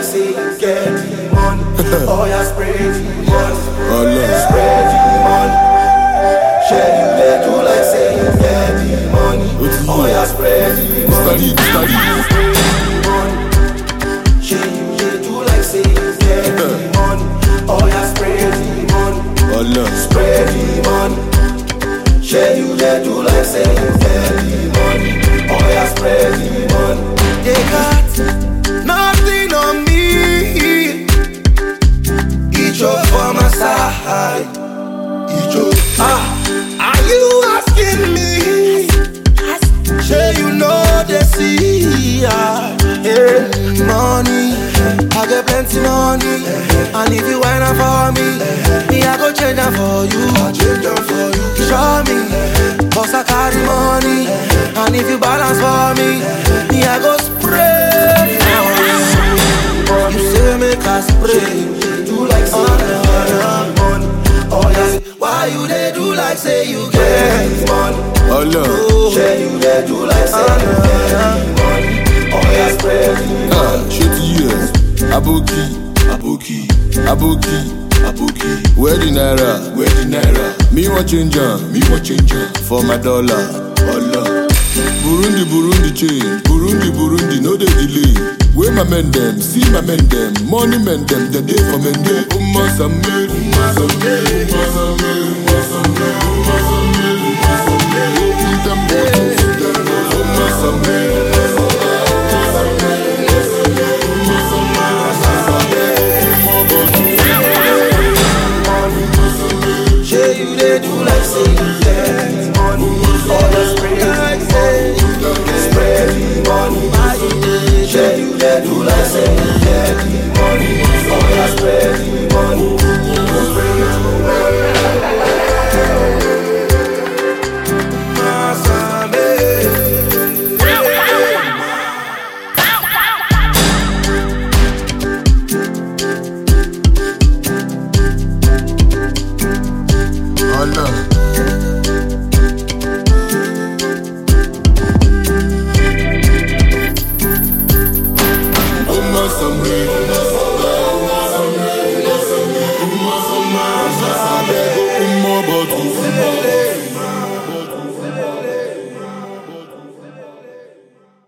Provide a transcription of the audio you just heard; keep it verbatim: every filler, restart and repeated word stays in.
like say you get the money. Oh yeah, spread the money. Oh Lord. Spread the money. Share you they do like say you get the money. Oh yeah, spread the money. Study, study. Share you they do like say you get the money. Oh yeah, spread the money. Oh Lord. Spread the money. Share you they do like say you get the money. Oh yeah, spread the money. They got nothing on me. Ijo for my side. Ijo. Ah, are you asking me? Say you know the see. Ah, yeah. Money, I get plenty money. And if you whine up for me, me I go change them for you. I change them for you. Show me, cause I carry money. And if you balance for me, me I go spray for you. You say make I spray, do like say you money. Oh yeah, why you they do like say you get money? Oh Lord. Say you they do like say you get money. Oh yeah, spray Ah, shitty years. Aboki, Aboki, Aboki, Aboki. where the naira? Where the naira? Me want change am, Me want change am. for my dollar. Allah. Burundi, Burundi change. Burundi, Burundi, no dey delay. Where my men them, see my men them, money men them, the day for men them. Umma samir, umma samir, umma samir, umma samir, umma samir, umma samir. Open them bottles, umma samir. Say you they do like say you get money. Oh, the spread like say you spread the money. Say you they do like say you get the